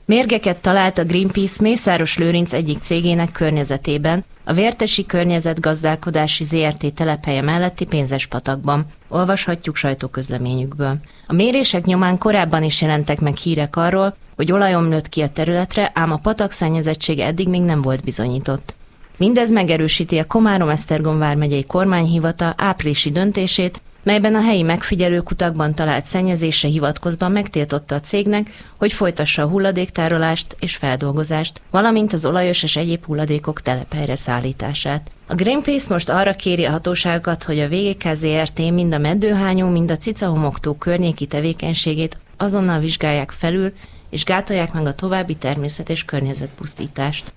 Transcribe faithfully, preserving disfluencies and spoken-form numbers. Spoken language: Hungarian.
Mérgeket talált a Greenpeace Mészáros Lőrinc egyik cégének környezetében, a Vértesi Környezetgazdálkodási zé er té telephelye melletti Pénzespatakban. Olvashatjuk sajtóközleményükből. A mérések nyomán korábban is jelentek meg hírek arról, hogy olajomlott ki a területre, ám a patak szennyezettsége eddig még nem volt bizonyított. Mindez megerősíti a Komárom-Esztergom vármegyei kormányhivatal áprilisi döntését, melyben a helyi megfigyelőkutakban talált szennyezésre hivatkozva megtiltotta a cégnek, hogy folytassa a hulladéktárolást és feldolgozást, valamint az olajos és egyéb hulladékok telephelyre szállítását. A Greenpeace most arra kéri a hatóságokat, hogy a vé gé ká zé er té mind a Meddőhányó, mind a Cicahomoktó környéki tevékenységét azonnal vizsgálják felül, és gátolják meg a további természet- és környezetpusztítást.